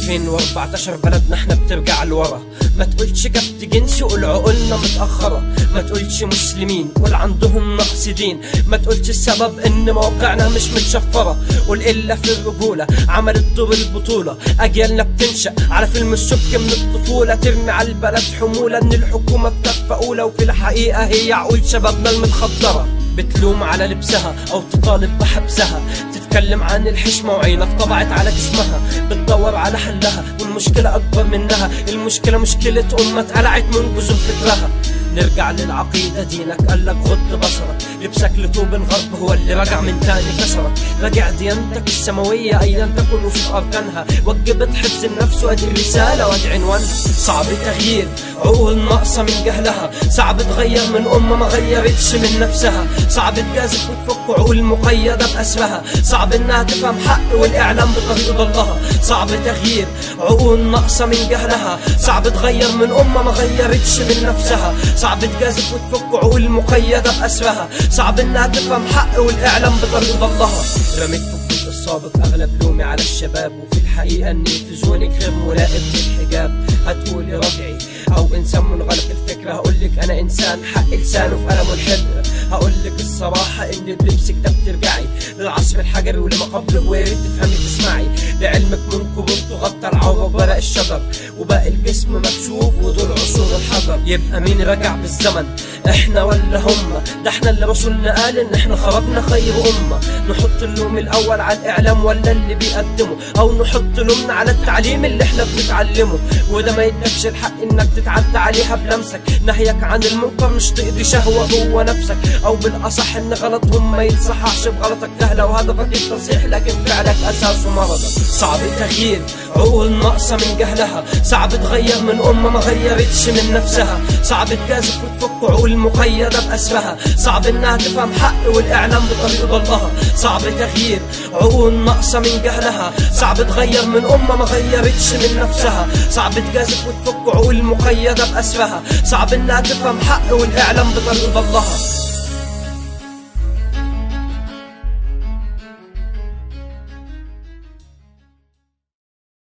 2014 بلدنا احنا بترجع لورا. ما تقولش كبت جنسي قول عقولنا متأخرة. ما تقولش مسلمين قول عندهم نقص دين. ما تقولش السبب ان مواقعنا مش متشفرة. قول إلا في الرجولة عملت دور البطولة. أجيالنا بتنشأ على فيلم السبك من الطفولة. ترمي على البلد حمولة ان الحكومة في كفة أولى، وفي الحقيقة هي عقول شبابنا المتخدرة. بتلوم على لبسها أو تطالب بحبسها. تتكلم عن الحشمة وعينك طبعت على جسمها. بتدور على حلها والمشكلة أكبر منها. المشكلة مشكلة أمة اتقلعت من جذور فكرها. نرجع للعقيدة دينك قالك غض بصرك. لبسك لطوب الغرب هو اللي رجع من تاني كسرك. راجع ديانتك السماوية أيا تكن وفي أركانها. وجبت حفظ النفس وادي الرسالة وادي عنوانها. صعب تغيير عقول ناقصة من جهلها. صعب تغير من أمة ما غيرتش من نفسها. صعب تجازف وتفك عقول مقيدة بأسرها. صعب إنها تفهم حق والإعلام بطريق ضلها. صعب تغيير عقول ناقصة من جهلها. صعب تغير من أمة ما غيرتش من نفسها. صعب تجازف وتفك عقول مقيدة بأسرها. صعب إنها تفهم حق والإعلام بطريق ضلها. رميت في الجزء السابق أغلب لومي على الشباب، وفي الحقيقة إن تلفزيونك غير ملائم للحجاب. هتقولي رجعي أو إنسان منغلق الفكرة. هقولك أنا إنسان حق لسانه في قلمه الحبر. هقولك الصراحة إن بلبسك ده بترجعي للعصر الحجري ولما قبله، وياريت تفهمي تسمعي. لعلمك من كبرته غطى العورة وبرق الشجر، وباقي الجسم مكشوف ودول عصور الحجر. يبقى مين رجع بالزمن احنا ولا هما؟ ده احنا اللي رسولنا قال ان احنا خرجنا خير امه. نحط اللوم الاول على الاعلام ولا اللي بيقدمه، او نحط لومنا على التعليم اللي احنا بنتعلمه. وده ما يدكش الحق انك تتعدى عليها بلمسك. نهيك عن المنكر مش تقضي شهوه جوه نفسك، او بالاصح ان غلطهم ما يتصححش بغلطك. ده لو هدفك التصحيح لكن فعلك اساسه مرضك. صعب تغيير عقول ناقصه من جهلها. صعب تغير من امه ما غيرتش من نفسها. صعب تجازف وتفك عقول مقيدة بأسرها. صعب إنها تفهم حق والإعلام بطريق ضلها. صعب تغيير عقول ناقصة من جهلها. صعب تغير من أمة ما غيرتش من نفسها. صعب تجازف وتفك عقول مقيدة بأسرها. صعب إنها تفهم حق والإعلام بطريق ضلها.